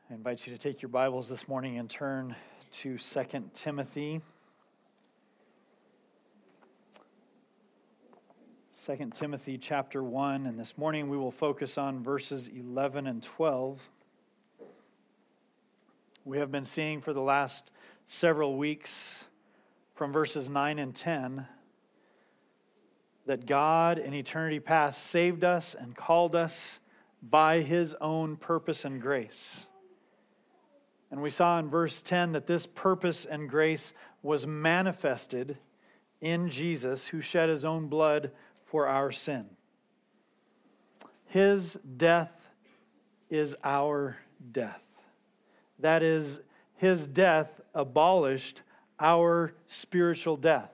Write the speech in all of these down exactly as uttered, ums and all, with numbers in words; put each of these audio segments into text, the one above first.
I invite you to take your Bibles this morning and turn to Second Timothy. Second Timothy chapter one, and this morning we will focus on verses eleven and twelve. We have been seeing for the last several weeks from verses nine and ten that God in eternity past saved us and called us by His own purpose and grace. And we saw in verse ten that this purpose and grace was manifested in Jesus, who shed His own blood for our sin. His death is our death. That is, His death abolished our spiritual death.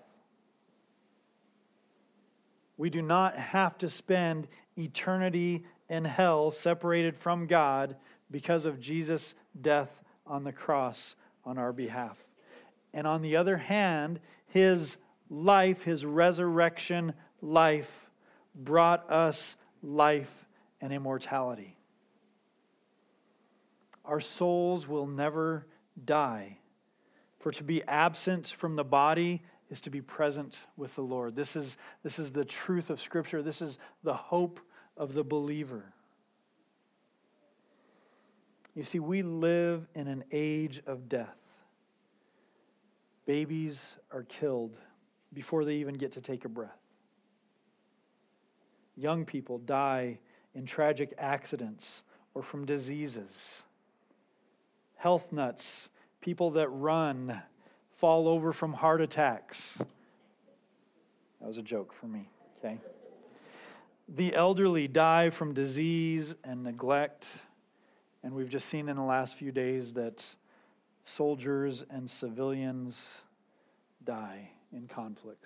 We do not have to spend eternity in hell separated from God because of Jesus' death on the cross on our behalf. And on the other hand, His life, His resurrection life, brought us life and immortality. Our souls will never die. For to be absent from the body is to be present with the Lord. This is, this is the truth of Scripture. This is the hope of the believer. You see, we live in an age of death. Babies are killed before they even get to take a breath. Young people die in tragic accidents or from diseases. Health nuts, people that run, fall over from heart attacks. That was a joke for me, okay? The elderly die from disease and neglect. And we've just seen in the last few days that soldiers and civilians die in conflicts.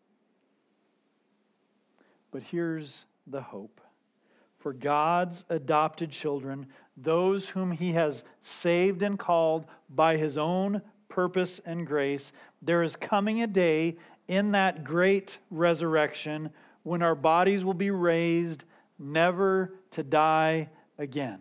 But here's the hope. For God's adopted children, those whom He has saved and called by His own purpose and grace, there is coming a day in that great resurrection when our bodies will be raised, never to die again.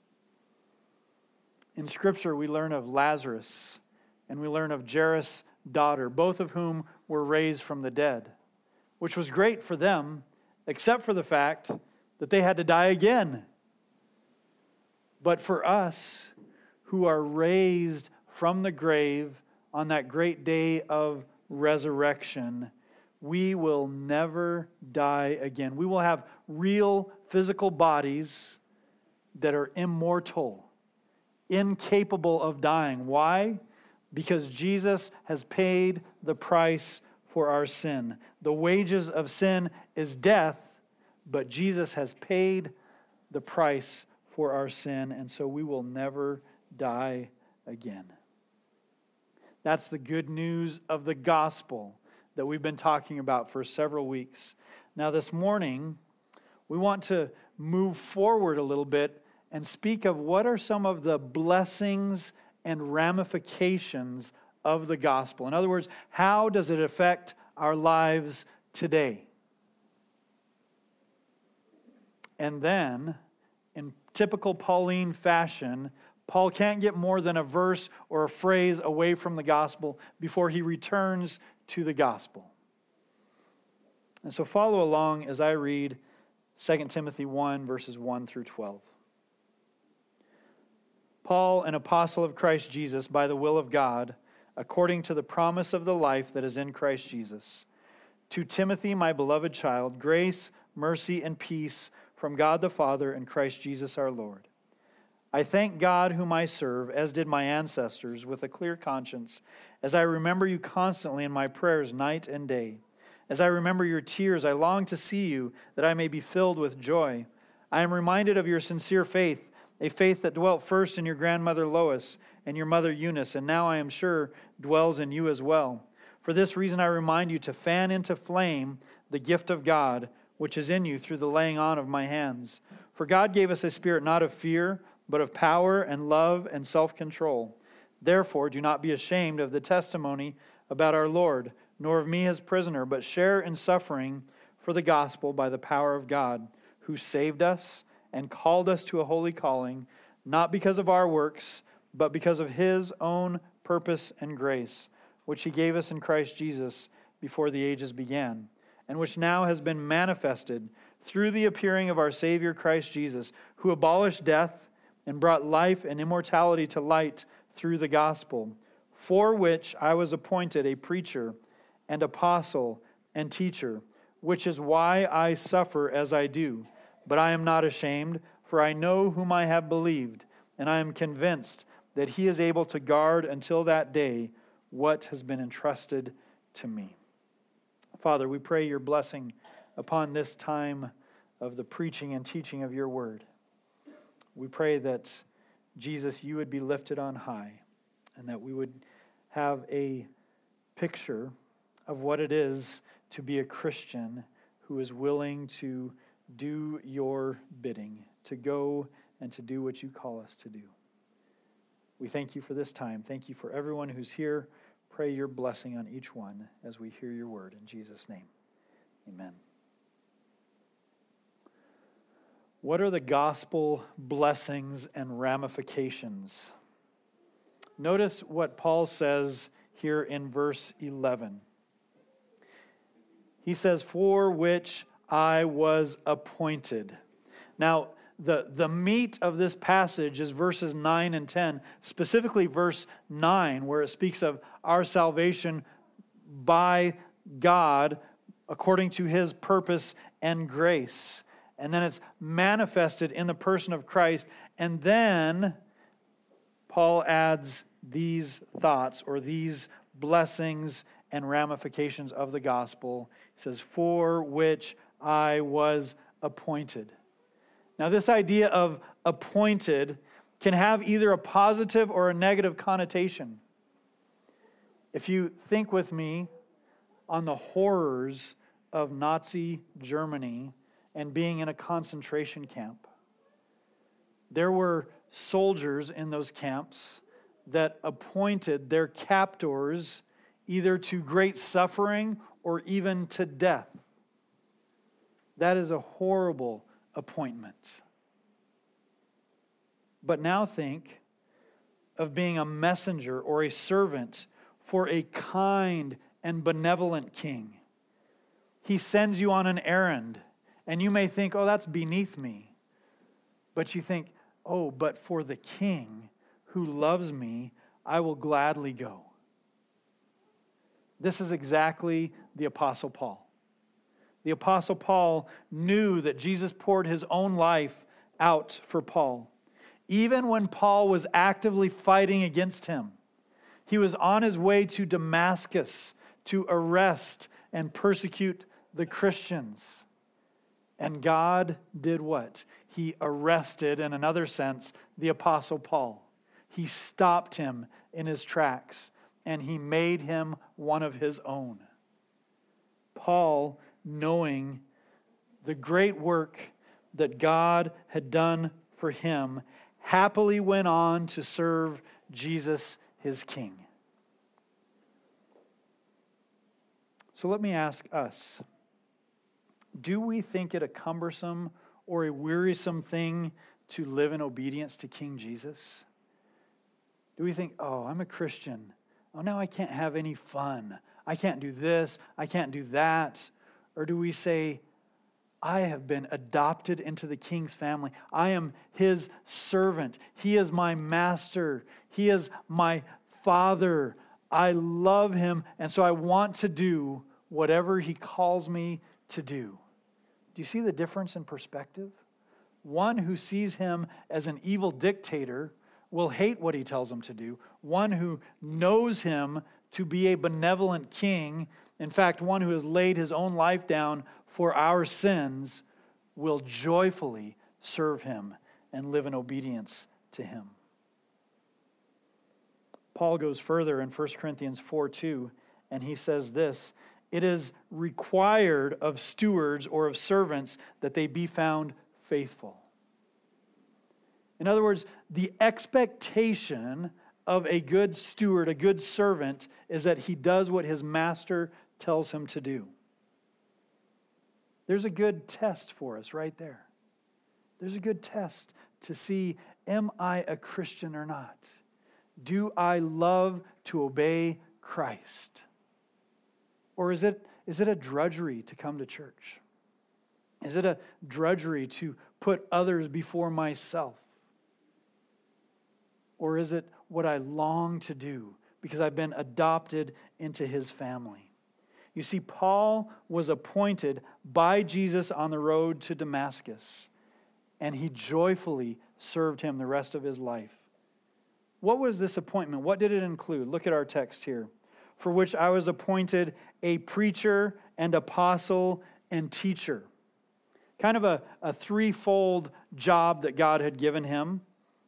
In Scripture, we learn of Lazarus and we learn of Jairus' daughter, both of whom were raised from the dead, which was great for them, except for the fact that they had to die again. But for us, who are raised from the grave on that great day of resurrection, we will never die again. We will have real physical bodies that are immortal, incapable of dying. Why? Because Jesus has paid the price for our sin. The wages of sin is death, but Jesus has paid the price for our sin, and so we will never die again. That's the good news of the gospel that we've been talking about for several weeks. Now this morning, we want to move forward a little bit and speak of what are some of the blessings and ramifications of the gospel. In other words, how does it affect our lives today? And then, in typical Pauline fashion, Paul can't get more than a verse or a phrase away from the gospel before he returns to the gospel. And so follow along as I read Second Timothy one, verses one through twelve. Paul, an apostle of Christ Jesus, by the will of God, according to the promise of the life that is in Christ Jesus. To Timothy, my beloved child, grace, mercy, and peace from God the Father and Christ Jesus our Lord. I thank God whom I serve, as did my ancestors, with a clear conscience, as I remember you constantly in my prayers night and day. As I remember your tears, I long to see you, that I may be filled with joy. I am reminded of your sincere faith, a faith that dwelt first in your grandmother Lois and your mother Eunice, and now I am sure dwells in you as well. For this reason I remind you to fan into flame the gift of God, which is in you through the laying on of my hands. For God gave us a spirit not of fear, but of power and love and self-control. Therefore, do not be ashamed of the testimony about our Lord, nor of me his prisoner, but share in suffering for the gospel by the power of God, who saved us and called us to a holy calling, not because of our works, but because of his own purpose and grace, which he gave us in Christ Jesus before the ages began, and which now has been manifested through the appearing of our Savior Christ Jesus, who abolished death and brought life and immortality to light through the gospel, for which I was appointed a preacher and apostle and teacher, which is why I suffer as I do. But I am not ashamed, for I know whom I have believed, and I am convinced that he is able to guard until that day what has been entrusted to me. Father, we pray your blessing upon this time of the preaching and teaching of your word. We pray that, Jesus, you would be lifted on high, and that we would have a picture of what it is to be a Christian who is willing to do your bidding, to go and to do what you call us to do. We thank you for this time. Thank you for everyone who's here. Pray your blessing on each one as we hear your word. In Jesus' name, amen. What are the gospel blessings and ramifications? Notice what Paul says here in verse eleven. He says, for which I was appointed. Now, the, the meat of this passage is verses nine and ten, specifically verse nine, where it speaks of our salvation by God according to his purpose and grace. And then it's manifested in the person of Christ. And then Paul adds these thoughts or these blessings and ramifications of the gospel. He says, for which I was appointed. Now, this idea of appointed can have either a positive or a negative connotation. If you think with me on the horrors of Nazi Germany and being in a concentration camp, there were soldiers in those camps that appointed their captors either to great suffering or even to death. That is a horrible appointment. But now think of being a messenger or a servant for a kind and benevolent king. He sends you on an errand, and you may think, oh, that's beneath me. But you think, oh, but for the king who loves me, I will gladly go. This is exactly the Apostle Paul. The Apostle Paul knew that Jesus poured his own life out for Paul. Even when Paul was actively fighting against him, he was on his way to Damascus to arrest and persecute the Christians. And God did what? He arrested, in another sense, the Apostle Paul. He stopped him in his tracks, and he made him one of his own. Paul, knowing the great work that God had done for him, happily went on to serve Jesus, his King. So let me ask us, do we think it a cumbersome or a wearisome thing to live in obedience to King Jesus? Do we think, oh, I'm a Christian. Oh, now I can't have any fun. I can't do this. I can't do that. Or do we say, I have been adopted into the King's family. I am his servant. He is my master. He is my father. I love him, and so I want to do whatever he calls me to do. Do you see the difference in perspective? One who sees him as an evil dictator will hate what he tells him to do. One who knows him to be a benevolent king, in fact, one who has laid his own life down for our sins, will joyfully serve him and live in obedience to him. Paul goes further in First Corinthians four two, and he says this, it is required of stewards or of servants that they be found faithful. In other words, the expectation of a good steward, a good servant, is that he does what his master tells him to do. There's a good test for us right there. There's a good test to see am I a Christian or not? Do I love to obey Christ? Or is it, is it a drudgery to come to church? Is it a drudgery to put others before myself? Or is it what I long to do because I've been adopted into his family? You see, Paul was appointed by Jesus on the road to Damascus, and he joyfully served him the rest of his life. What was this appointment? What did it include? Look at our text here. For which I was appointed a preacher and apostle and teacher. Kind of a, a threefold job that God had given him.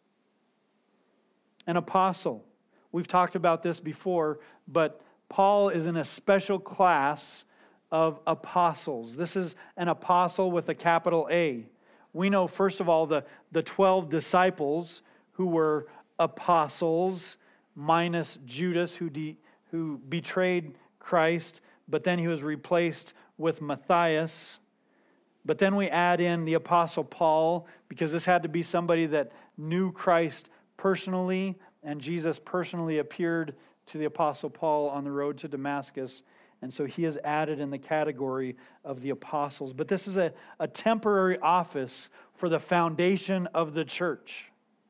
An apostle. We've talked about this before, but Paul is in a special class of apostles. This is an apostle with a capital A. We know, first of all, the, the twelve disciples who were apostles, minus Judas, who, de, who betrayed Christ, but then he was replaced with Matthias. But then we add in the apostle Paul, because this had to be somebody that knew Christ personally, and Jesus personally appeared to the apostle Paul on the road to Damascus, and so he is added in the category of the apostles. But this is a, a temporary office for the foundation of the church.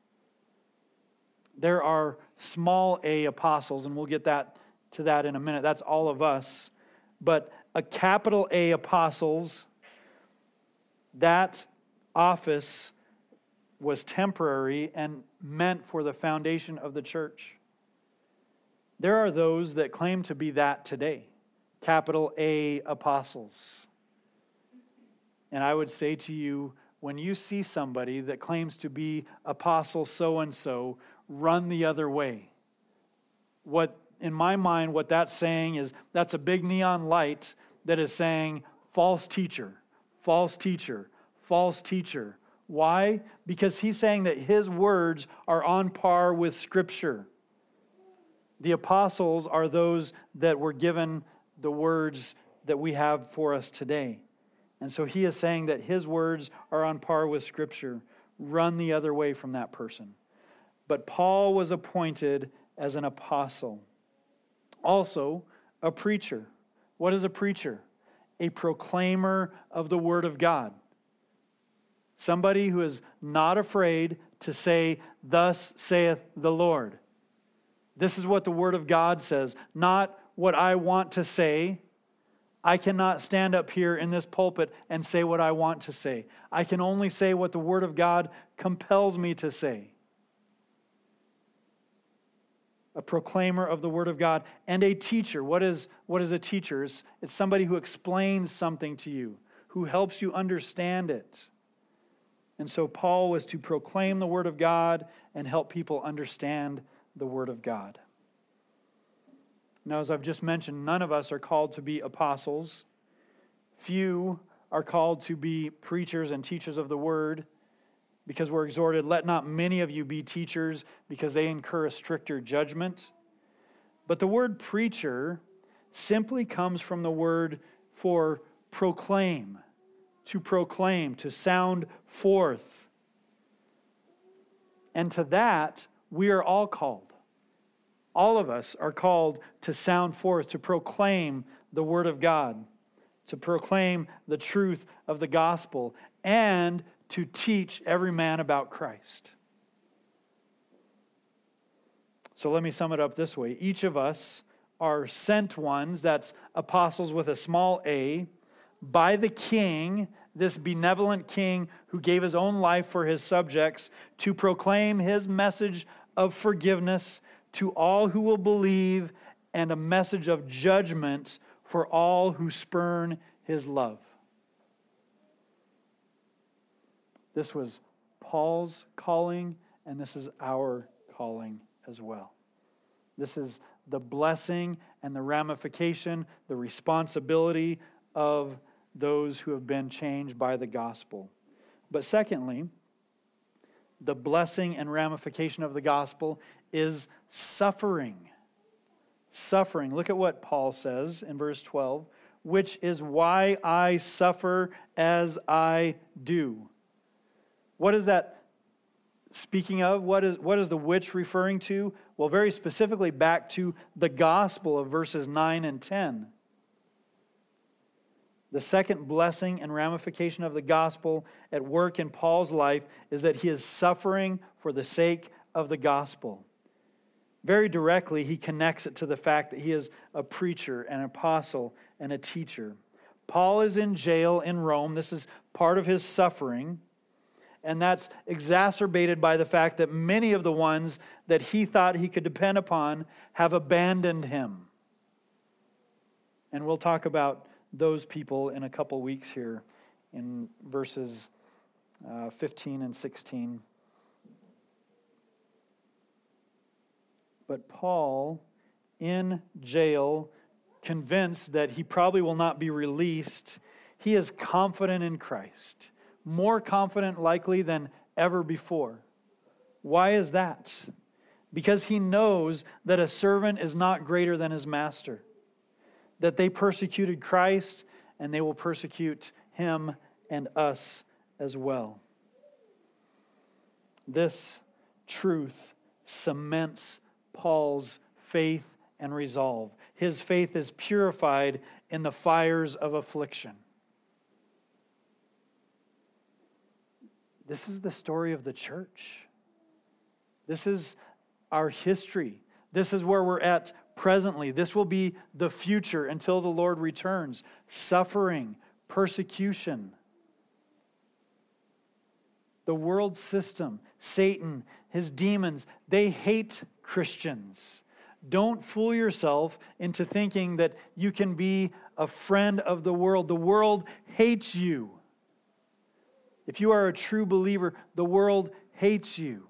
There are small a apostles, and we'll get that to that in a minute. That's all of us. But a capital A apostles, that office was temporary and meant for the foundation of the church. There are those that claim to be that today, capital A apostles. And I would say to you, when you see somebody that claims to be apostle so-and-so, run the other way. What, in my mind, what that's saying is that's a big neon light that is saying false teacher, false teacher, false teacher. Why? Because he's saying that his words are on par with Scripture. The apostles are those that were given the words that we have for us today. And so he is saying that his words are on par with Scripture. Run the other way from that person. But Paul was appointed as an apostle. Also, a preacher. What is a preacher? A proclaimer of the Word of God. Somebody who is not afraid to say, "Thus saith the Lord." This is what the Word of God says, not what I want to say. I cannot stand up here in this pulpit and say what I want to say. I can only say what the Word of God compels me to say. A proclaimer of the Word of God and a teacher. What is, what is a teacher? It's, it's somebody who explains something to you, who helps you understand it. And so Paul was to proclaim the Word of God and help people understand the Word of God. Now, as I've just mentioned, none of us are called to be apostles. Few are called to be preachers and teachers of the Word, because we're exhorted, let not many of you be teachers, because they incur a stricter judgment. But the word preacher simply comes from the word for proclaim, to proclaim, to sound forth. And to that, we are all called. All of us are called to sound forth, to proclaim the Word of God, to proclaim the truth of the gospel, and to teach every man about Christ. So let me sum it up this way. Each of us are sent ones, that's apostles with a small a, by the King, this benevolent King who gave his own life for his subjects, to proclaim his message of forgiveness to all who will believe, and a message of judgment for all who spurn his love. This was Paul's calling, and this is our calling as well. This is the blessing and the ramification, the responsibility of those who have been changed by the gospel. But secondly, the blessing and ramification of the gospel is suffering. Suffering. Look at what Paul says in verse twelve, which is why I suffer as I do. What does that speaking of, what is, what is the which referring to? Well, very specifically back to the gospel of verses nine and ten. The second blessing and ramification of the gospel at work in Paul's life is that he is suffering for the sake of the gospel. Very directly, he connects it to the fact that he is a preacher, an apostle, and a teacher. Paul is in jail in Rome. This is part of his suffering. And that's exacerbated by the fact that many of the ones that he thought he could depend upon have abandoned him. And we'll talk about those people in a couple weeks here in verses uh, fifteen and sixteen. But Paul, in jail, convinced that he probably will not be released, he is confident in Christ. More confident likely than ever before. Why is that? Because he knows that a servant is not greater than his master. That they persecuted Christ and they will persecute him and us as well. This truth cements Paul's faith and resolve. His faith is purified in the fires of affliction. This is the story of the church. This is our history. This is where we're at presently. This will be the future until the Lord returns. Suffering, persecution. The world system, Satan, his demons, they hate Christians. Don't fool yourself into thinking that you can be a friend of the world. The world hates you. If you are a true believer, the world hates you.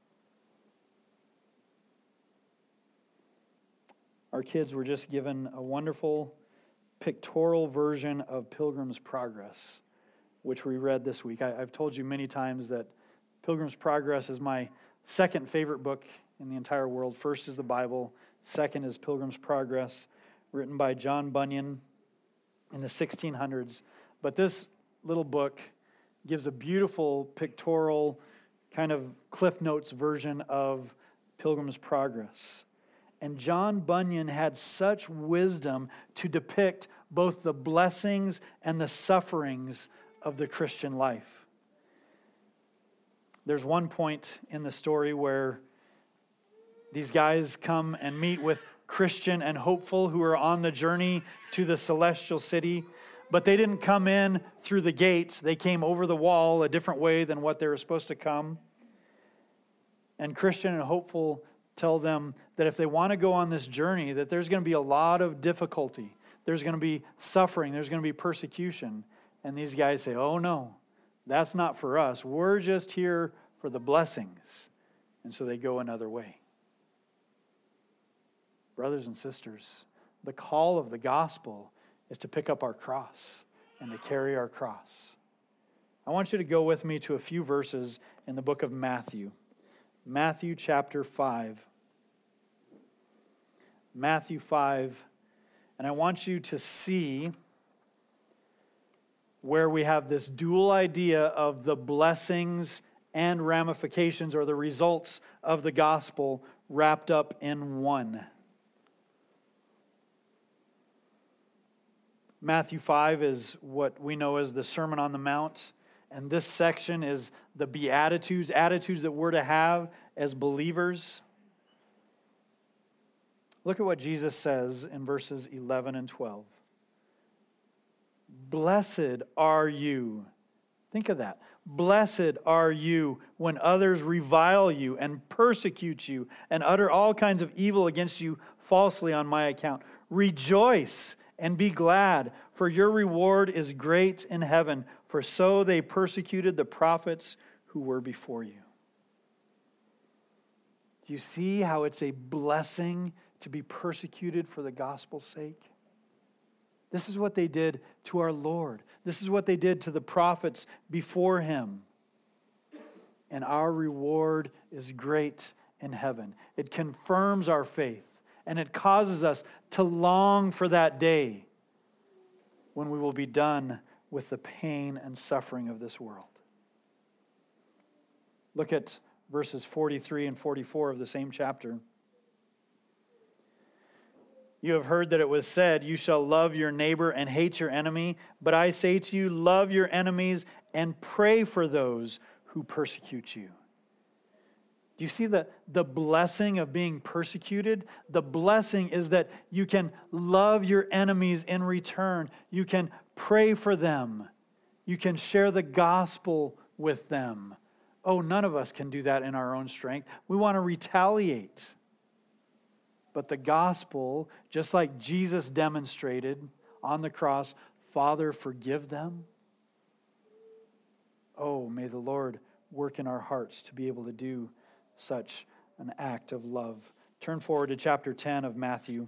Our kids were just given a wonderful pictorial version of Pilgrim's Progress, which we read this week. I, I've told you many times that Pilgrim's Progress is my second favorite book in the entire world. First is the Bible. Second is Pilgrim's Progress, written by John Bunyan in the sixteen hundreds. But this little book gives a beautiful pictorial kind of Cliff Notes version of Pilgrim's Progress. And John Bunyan had such wisdom to depict both the blessings and the sufferings of the Christian life. There's one point in the story where these guys come and meet with Christian and Hopeful who are on the journey to the celestial city. But they didn't come in through the gates. They came over the wall a different way than what they were supposed to come. And Christian and Hopeful tell them that if they want to go on this journey, that there's going to be a lot of difficulty. There's going to be suffering. There's going to be persecution. And these guys say, oh no, that's not for us. We're just here for the blessings. And so they go another way. Brothers and sisters, the call of the gospel is to pick up our cross and to carry our cross. I want you to go with me to a few verses in the book of Matthew. Matthew chapter five. Matthew five. And I want you to see where we have this dual idea of the blessings and ramifications or the results of the gospel wrapped up in one. Matthew five is what we know as the Sermon on the Mount. And this section is the Beatitudes, attitudes that we're to have as believers. Look at what Jesus says in verses eleven and twelve. Blessed are you. Think of that. Blessed are you when others revile you and persecute you and utter all kinds of evil against you falsely on my account. Rejoice and be glad, for your reward is great in heaven, for so they persecuted the prophets who were before you. Do you see how it's a blessing to be persecuted for the gospel's sake? This is what they did to our Lord. This is what they did to the prophets before him. And our reward is great in heaven. It confirms our faith. And it causes us to long for that day when we will be done with the pain and suffering of this world. Look at verses forty-three and forty-four of the same chapter. You have heard that it was said, you shall love your neighbor and hate your enemy. But I say to you, love your enemies and pray for those who persecute you. Do you see the, the blessing of being persecuted? The blessing is that you can love your enemies in return. You can pray for them. You can share the gospel with them. Oh, none of us can do that in our own strength. We want to retaliate. But the gospel, just like Jesus demonstrated on the cross, Father, forgive them. Oh, may the Lord work in our hearts to be able to do such an act of love. Turn forward to chapter ten of Matthew.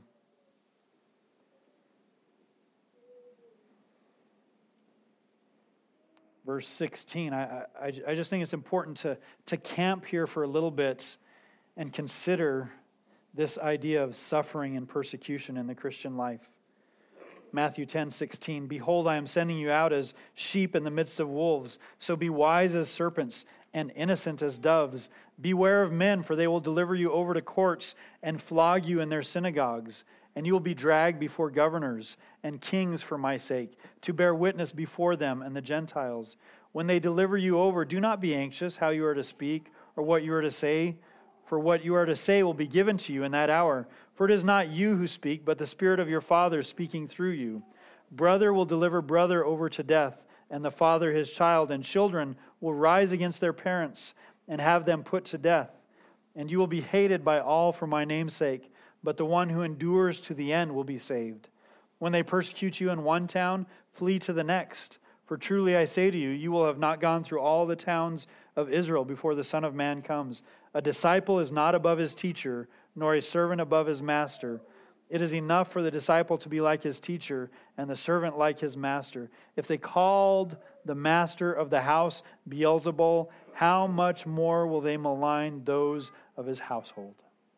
Verse sixteen. I, I, I just think it's important to, to camp here for a little bit and consider this idea of suffering and persecution in the Christian life. Matthew ten sixteen. Behold, I am sending you out as sheep in the midst of wolves. So be wise as serpents and innocent as doves. Beware of men, for they will deliver you over to courts and flog you in their synagogues. And you will be dragged before governors and kings for my sake, to bear witness before them and the Gentiles. When they deliver you over, do not be anxious how you are to speak or what you are to say, for what you are to say will be given to you in that hour. For it is not you who speak, but the Spirit of your Father speaking through you. Brother will deliver brother over to death, and the father his child, and children will rise against their parents and have them put to death. And you will be hated by all for my name's sake, but the one who endures to the end will be saved. When they persecute you in one town, flee to the next. For truly I say to you, you will have not gone through all the towns of Israel before the Son of Man comes. A disciple is not above his teacher, nor a servant above his master. It is enough for the disciple to be like his teacher, and the servant like his master. If they called the master of the house Beelzebul, how much more will they malign those of his household?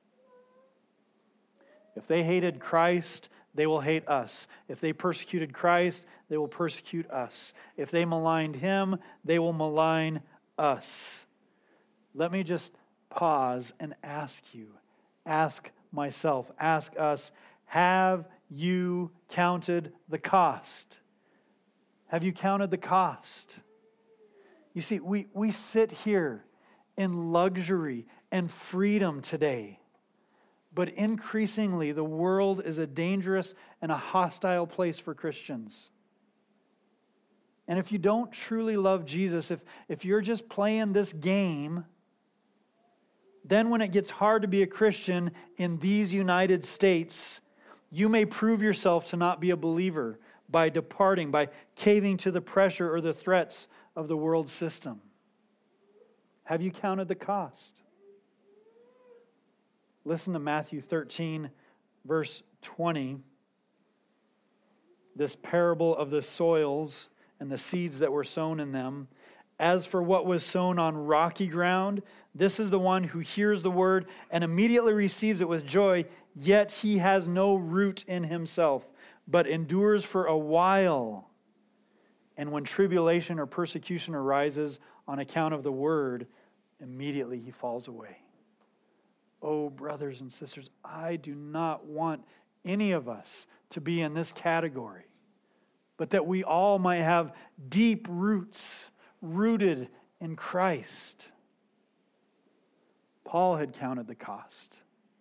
If they hated Christ, they will hate us. If they persecuted Christ, they will persecute us. If they maligned him, they will malign us. Let me just pause and ask you, ask myself, ask us, have you counted the cost? Have you counted the cost? You see, we, we sit here in luxury and freedom today. But increasingly, the world is a dangerous and a hostile place for Christians. And if you don't truly love Jesus, if, if you're just playing this game, then when it gets hard to be a Christian in these United States, you may prove yourself to not be a believer by departing, by caving to the pressure or the threats of the world system. Have you counted the cost? Listen to Matthew thirteen, verse twenty. This parable of the soils and the seeds that were sown in them. As for what was sown on rocky ground, this is the one who hears the word and immediately receives it with joy, yet he has no root in himself, but endures for a while. And when tribulation or persecution arises on account of the word, immediately he falls away. Oh, brothers and sisters, I do not want any of us to be in this category, but that we all might have deep roots rooted in Christ. Paul had counted the cost.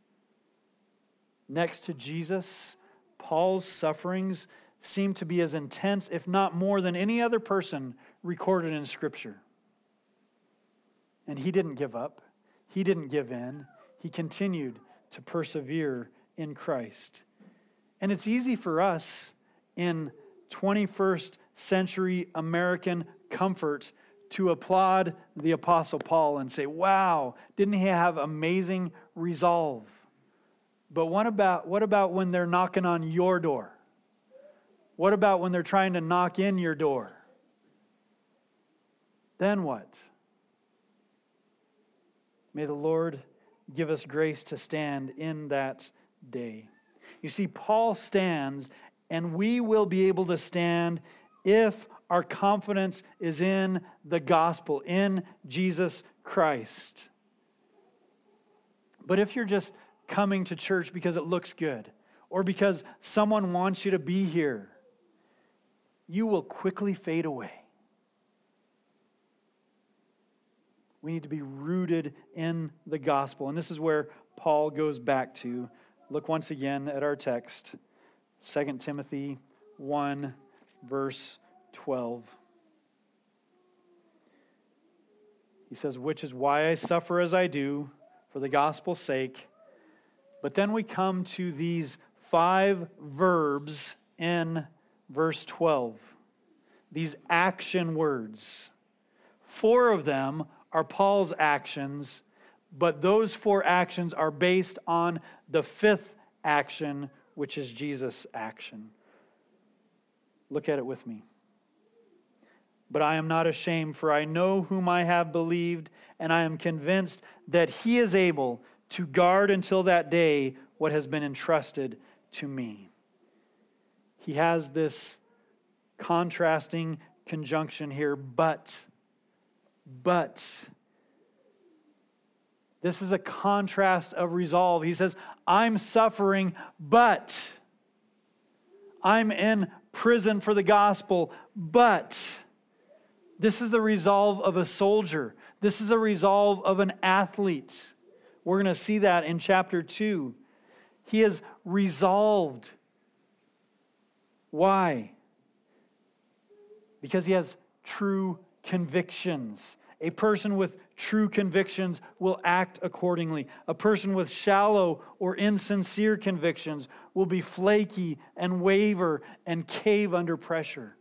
Next to Jesus, Paul's sufferings seem to be as intense, if not more, than any other person recorded in Scripture. And he didn't give up. He didn't give in. He continued to persevere in Christ. And it's easy for us in twenty-first century American comfort to applaud the Apostle Paul and say, wow, didn't he have amazing resolve? But what about, what about when they're knocking on your door? What about when they're trying to knock in your door? Then what? May the Lord give us grace to stand in that day. You see, Paul stands, and we will be able to stand if our confidence is in the gospel, in Jesus Christ. But if you're just coming to church because it looks good, or because someone wants you to be here, you will quickly fade away. We need to be rooted in the gospel. And this is where Paul goes back to. Look once again at our text, Second Timothy one, verse twelve. He says, which is why I suffer as I do for the gospel's sake. But then we come to these five verbs in verse twelve. These action words. Four of them are Paul's actions, but those four actions are based on the fifth action, which is Jesus' action. Look at it with me. But I am not ashamed, for I know whom I have believed, and I am convinced that he is able to guard until that day what has been entrusted to me. He has this contrasting conjunction here, but, but. This is a contrast of resolve. He says, I'm suffering, but. I'm in prison for the gospel, but. This is the resolve of a soldier. This is a resolve of an athlete. We're going to see that in chapter two. He is resolved. Why? Because he has true convictions. A person with true convictions will act accordingly. A person with shallow or insincere convictions will be flaky and waver and cave under pressure.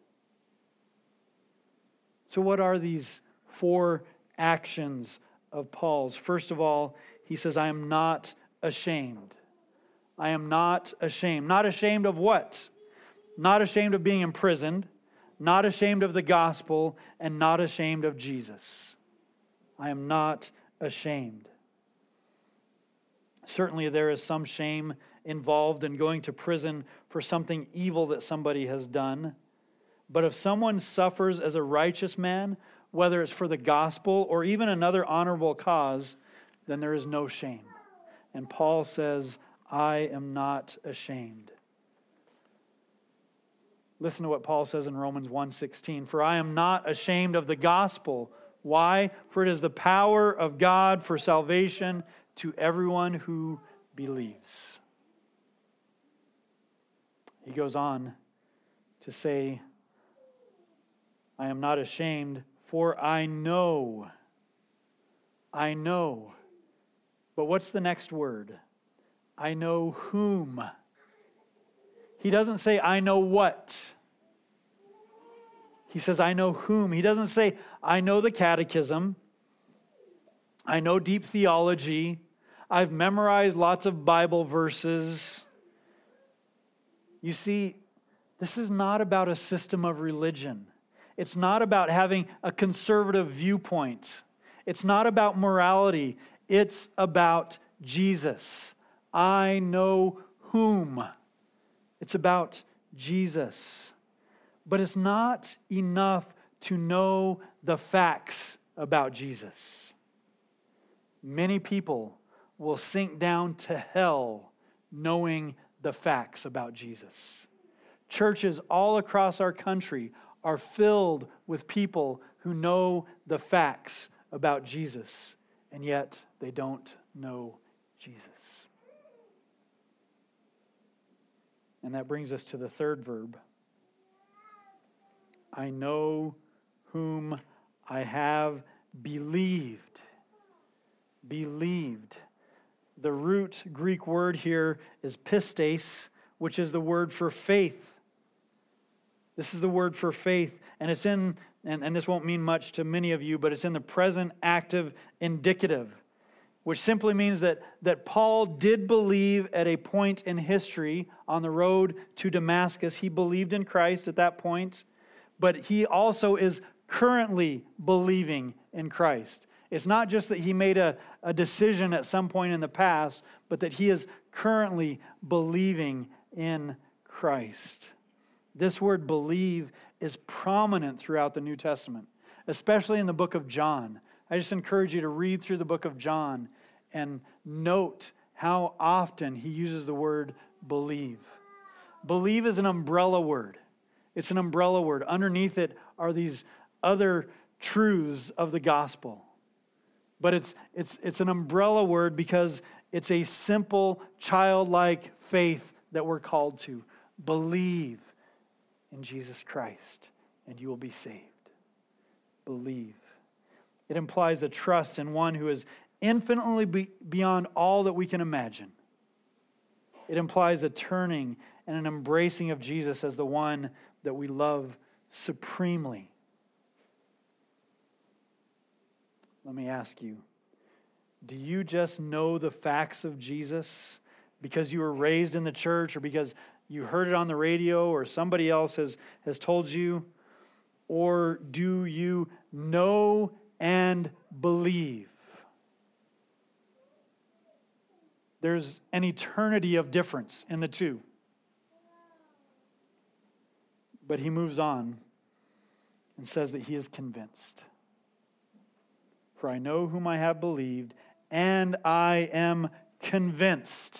So what are these four actions of Paul's? First of all, he says, I am not ashamed. I am not ashamed. Not ashamed of what? Not ashamed of being imprisoned, not ashamed of the gospel, and not ashamed of Jesus. I am not ashamed. Certainly there is some shame involved in going to prison for something evil that somebody has done. But if someone suffers as a righteous man, whether it's for the gospel or even another honorable cause, then there is no shame. And Paul says, I am not ashamed. Listen to what Paul says in Romans one sixteen. For I am not ashamed of the gospel. Why? For it is the power of God for salvation to everyone who believes. He goes on to say, I am not ashamed, for I know. I know. But what's the next word? I know whom. He doesn't say, I know what. He says, I know whom. He doesn't say, I know the catechism. I know deep theology. I've memorized lots of Bible verses. You see, this is not about a system of religion. It's not about having a conservative viewpoint. It's not about morality. It's about Jesus. I know whom. It's about Jesus. But it's not enough to know the facts about Jesus. Many people will sink down to hell knowing the facts about Jesus. Churches all across our country are filled with people who know the facts about Jesus, and yet they don't know Jesus. And that brings us to the third verb. I know whom I have believed. Believed. The root Greek word here is pistis, which is the word for faith. This is the word for faith, and it's in, and, and this won't mean much to many of you, but it's in the present active indicative, which simply means that, that Paul did believe at a point in history on the road to Damascus. He believed in Christ at that point, but he also is currently believing in Christ. It's not just that he made a, a decision at some point in the past, but that he is currently believing in Christ. This word believe is prominent throughout the New Testament, especially in the book of John. I just encourage you to read through the book of John and note how often he uses the word believe. Believe is an umbrella word. It's an umbrella word. Underneath it are these other truths of the gospel. But it's it's it's an umbrella word because it's a simple, childlike faith that we're called to. Believe in Jesus Christ, and you will be saved. Believe. It implies a trust in one who is infinitely be- beyond all that we can imagine. It implies a turning and an embracing of Jesus as the one that we love supremely. Let me ask you, do you just know the facts of Jesus because you were raised in the church or because you heard it on the radio or somebody else has, has told you? Or do you know and believe? There's an eternity of difference in the two. But he moves on and says that he is convinced. For I know whom I have believed, and I am convinced.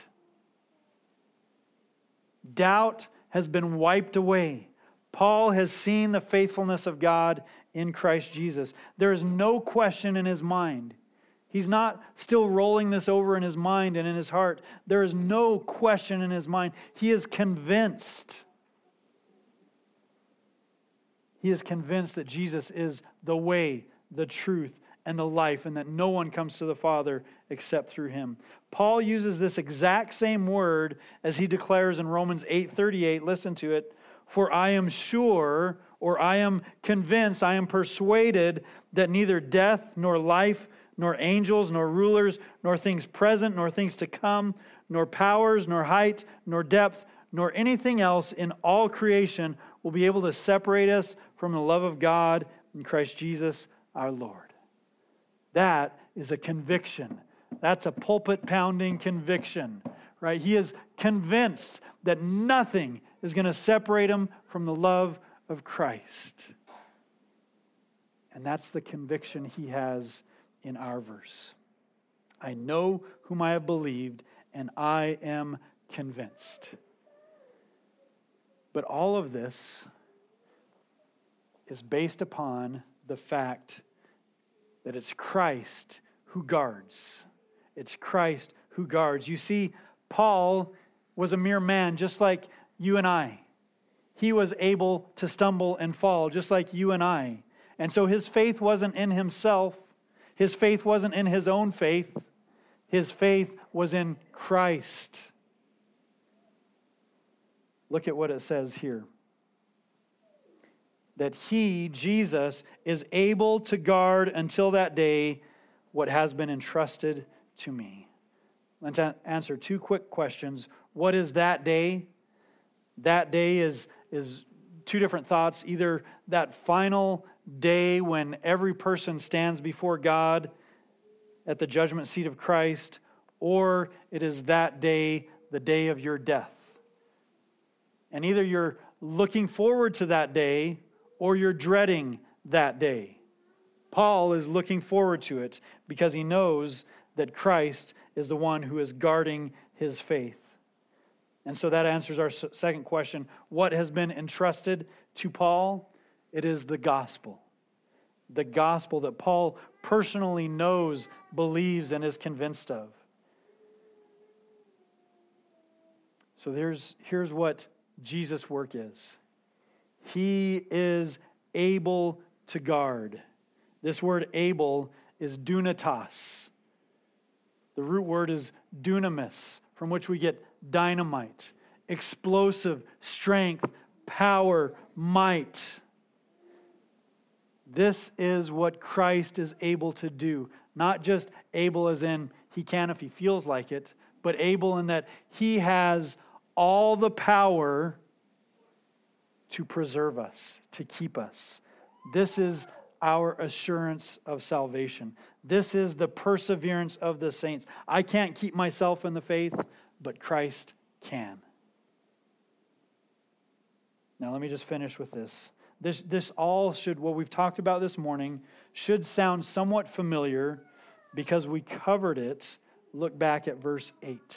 Doubt has been wiped away. Paul has seen the faithfulness of God in Christ Jesus. There is no question in his mind. He's not still rolling this over in his mind and in his heart. There is no question in his mind. He is convinced. He is convinced that Jesus is the way, the truth, and the life, and that no one comes to the Father except through him. Paul uses this exact same word as he declares in Romans eight thirty-eight. Listen to it. For I am sure, or I am convinced, I am persuaded that neither death, nor life, nor angels, nor rulers, nor things present, nor things to come, nor powers, nor height, nor depth, nor anything else in all creation will be able to separate us from the love of God in Christ Jesus our Lord. That is a conviction. That's a pulpit-pounding conviction, right? He is convinced that nothing is going to separate him from the love of Christ. And that's the conviction he has in our verse. I know whom I have believed, and I am convinced. But all of this is based upon the fact that it's Christ who guards. It's Christ who guards. You see, Paul was a mere man just like you and I. He was able to stumble and fall just like you and I. And so his faith wasn't in himself. His faith wasn't in his own faith. His faith was in Christ. Look at what it says here. That he, Jesus, is able to guard until that day what has been entrusted to me. Let's answer two quick questions. What is that day? That day is, is two different thoughts. Either that final day when every person stands before God at the judgment seat of Christ, or it is that day, the day of your death. And either you're looking forward to that day, or you're dreading that day. Paul is looking forward to it because he knows that Christ is the one who is guarding his faith. And so that answers our second question. What has been entrusted to Paul? It is the gospel. The gospel that Paul personally knows, believes, and is convinced of. So there's, here's what Jesus' work is. He is able to guard. This word able is dunatos. The root word is dunamis, from which we get dynamite, explosive, strength, power, might. This is what Christ is able to do. Not just able as in he can if he feels like it, but able in that he has all the power to preserve us, to keep us. This is our assurance of salvation. This is the perseverance of the saints. I can't keep myself in the faith, but Christ can. Now let me just finish with this. This, this all should, what we've talked about this morning, should sound somewhat familiar because we covered it look back at verse eight.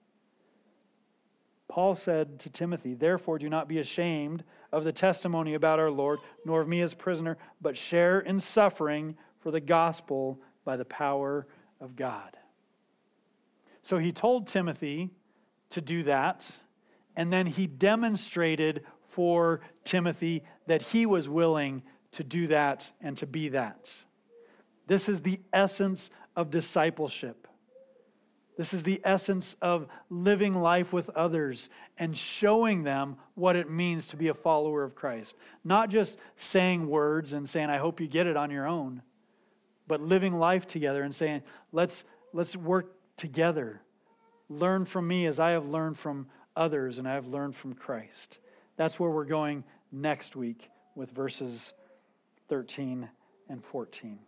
Paul said to Timothy, "Therefore do not be ashamed of the testimony about our Lord, nor of me as prisoner, but share in suffering for the gospel by the power of God." So he told Timothy to do that, and then he demonstrated for Timothy that he was willing to do that and to be that. This is the essence of discipleship. This is the essence of living life with others and showing them what it means to be a follower of Christ. Not just saying words and saying, "I hope you get it on your own," but living life together and saying, let's, let's work together. Learn from me as I have learned from others and I have learned from Christ. That's where we're going next week with verses thirteen and fourteen.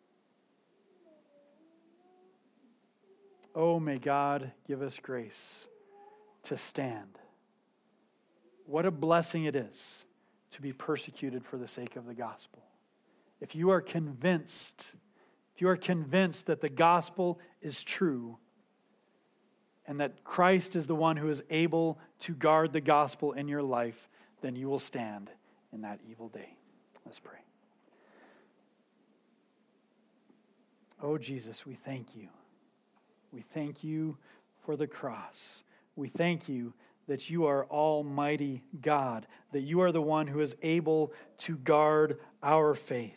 Oh, may God give us grace to stand. What a blessing it is to be persecuted for the sake of the gospel. If you are convinced, if you are convinced that the gospel is true and that Christ is the one who is able to guard the gospel in your life, then you will stand in that evil day. Let's pray. Oh, Jesus, we thank you. We thank you for the cross. We thank you that you are Almighty God, that you are the one who is able to guard our faith.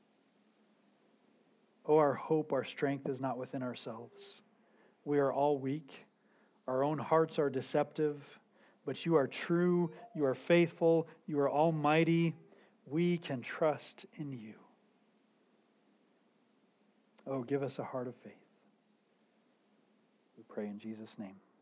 Oh, our hope, our strength is not within ourselves. We are all weak. Our own hearts are deceptive, but you are true, you are faithful, you are almighty. We can trust in you. Oh, give us a heart of faith. We pray in Jesus' name.